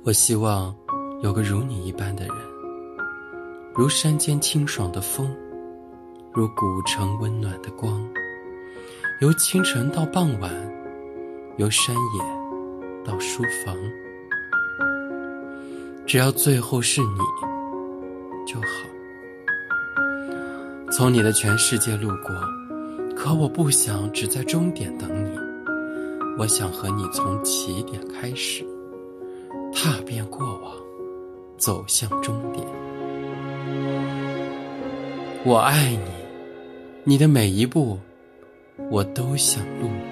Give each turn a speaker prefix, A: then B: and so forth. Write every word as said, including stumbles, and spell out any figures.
A: 我希望有个如你一般的人，如山间清爽的风，如古城温暖的光，由清晨到傍晚，由山野到书房，只要最后是你就好。从你的全世界路过，可我不想只在终点等你，我想和你从起点开始，踏遍过往，走向终点。我爱你，你的每一步我都想路过。